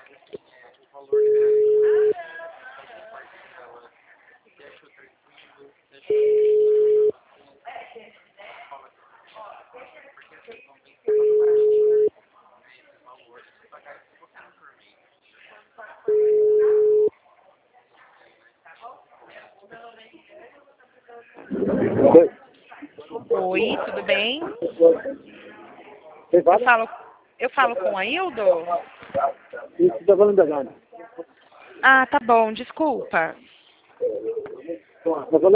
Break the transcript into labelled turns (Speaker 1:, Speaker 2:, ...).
Speaker 1: Oi.
Speaker 2: Oi, tudo bem?
Speaker 1: Você fala?
Speaker 2: Eu falo com a Hildo?
Speaker 1: Isso, tá falando da Gana.
Speaker 2: Ah, tá bom, desculpa.
Speaker 1: Tá falando